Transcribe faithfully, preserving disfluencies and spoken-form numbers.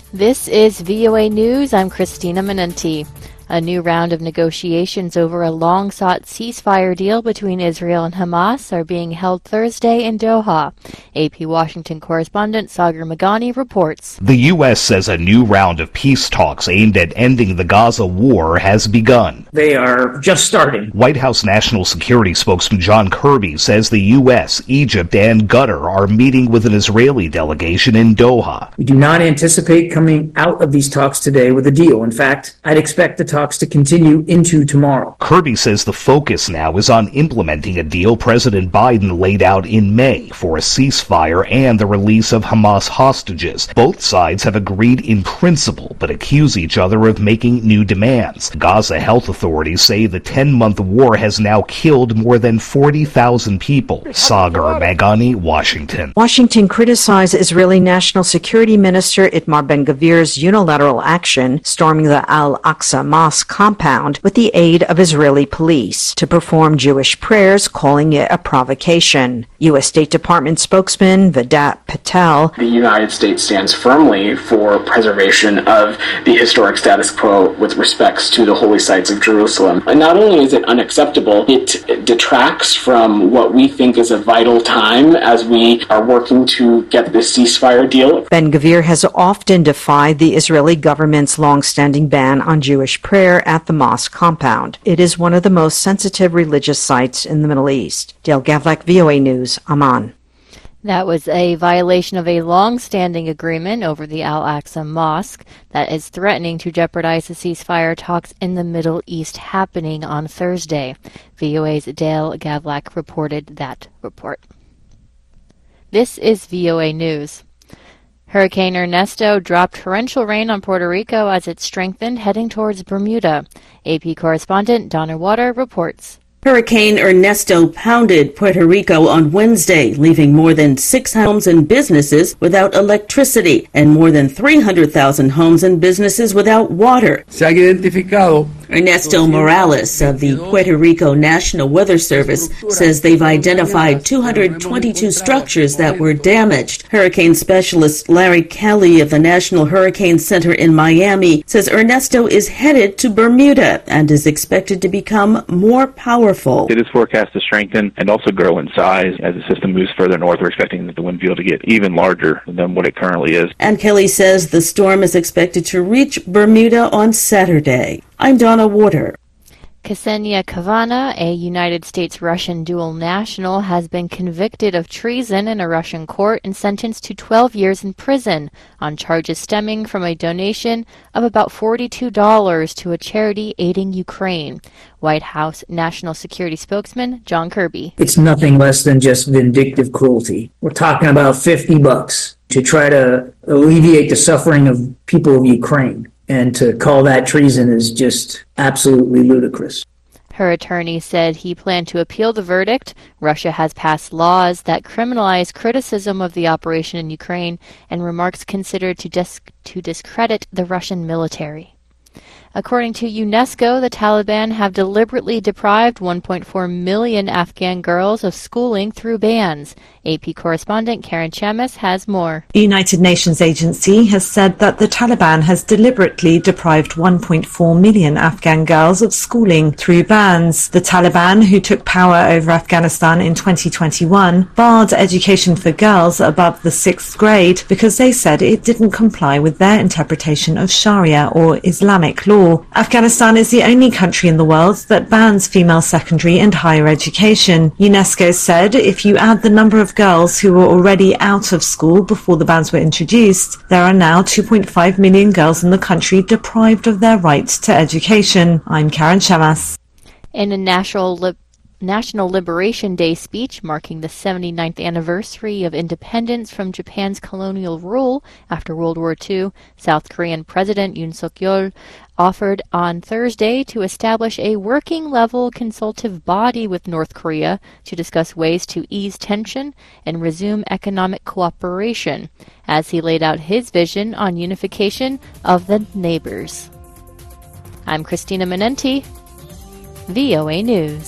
This is V O A News. I'm Christina Menenti. A new round of negotiations over a long-sought ceasefire deal between Israel and Hamas are being held Thursday in Doha. A P Washington correspondent Sagar Meghani reports. The U S says a new round of peace talks aimed at ending the Gaza war has begun. They are just starting. White House National Security spokesman John Kirby says the U S, Egypt, and Qatar are meeting with an Israeli delegation in Doha. We do not anticipate coming out of these talks today with a deal. In fact, I'd expect the talks to continue into tomorrow. Kirby says the focus now is on implementing a deal President Biden laid out in May for a ceasefire and the release of Hamas hostages. Both sides have agreed in principle, but accuse each other of making new demands. Gaza health authorities say the ten-month war has now killed more than forty thousand people. Sagar Meghani, Washington. Washington criticized Israeli National Security Minister Itamar Ben-Gvir's unilateral action storming the Al-Aqsa Mosque compound with the aid of Israeli police to perform Jewish prayers, calling it a provocation. U S State Department spokesman Vedat Patel. The United States stands firmly for preservation of the historic status quo with respects to the holy sites of Jerusalem. And not only is it unacceptable, it detracts from what we think is a vital time as we are working to get this ceasefire deal. Ben-Gvir has often defied the Israeli government's long-standing ban on Jewish prayer at the mosque compound. It is one of the most sensitive religious sites in the Middle East. Dale Gavlak, V O A News, Amman. That was a violation of a long-standing agreement over the Al-Aqsa Mosque that is threatening to jeopardize the ceasefire talks in the Middle East happening on Thursday. V O A's Dale Gavlak reported that report. This is V O A News. Hurricane Ernesto dropped torrential rain on Puerto Rico as it strengthened, heading towards Bermuda. A P correspondent Donna Water reports. Hurricane Ernesto pounded Puerto Rico on Wednesday, leaving more than six homes and businesses without electricity and more than three hundred thousand homes and businesses without water. Se ha identificado Ernesto Morales of the Puerto Rico National Weather Service says they've identified two hundred twenty-two structures that were damaged. Hurricane specialist Larry Kelly of the National Hurricane Center in Miami says Ernesto is headed to Bermuda and is expected to become more powerful. It is forecast to strengthen and also grow in size as the system moves further north. We're expecting the wind field to get even larger than what it currently is. And Kelly says the storm is expected to reach Bermuda on Saturday. I'm Donna Water. Ksenia Kavana, a United States-Russian dual national, has been convicted of treason in a Russian court and sentenced to twelve years in prison on charges stemming from a donation of about forty-two dollars to a charity aiding Ukraine. White House National Security spokesman John Kirby. It's nothing less than just vindictive cruelty. We're talking about fifty bucks to try to alleviate the suffering of people of Ukraine. And to call that treason is just absolutely ludicrous. Her attorney said he planned to appeal the verdict. Russia has passed laws that criminalize criticism of the operation in Ukraine and remarks considered to, dis- to discredit the Russian military. According to UNESCO, the Taliban have deliberately deprived one point four million Afghan girls of schooling through bans. A P correspondent Karen Chamis has more. The United Nations agency has said that the Taliban has deliberately deprived one point four million Afghan girls of schooling through bans. The Taliban, who took power over Afghanistan in twenty twenty-one, barred education for girls above the sixth grade because they said it didn't comply with their interpretation of Sharia or Islamic law. Afghanistan is the only country in the world that bans female secondary and higher education. UNESCO said if you add the number of girls who were already out of school before the bans were introduced, there are now two point five million girls in the country deprived of their right to education. I'm Karen Chamas. In a national li- National Liberation Day speech marking the seventy-ninth anniversary of independence from Japan's colonial rule after World War Two, South Korean President Yoon Suk-yeol offered on Thursday to establish a working-level consultative body with North Korea to discuss ways to ease tension and resume economic cooperation, as he laid out his vision on unification of the neighbors. I'm Christina Menenti, V O A News.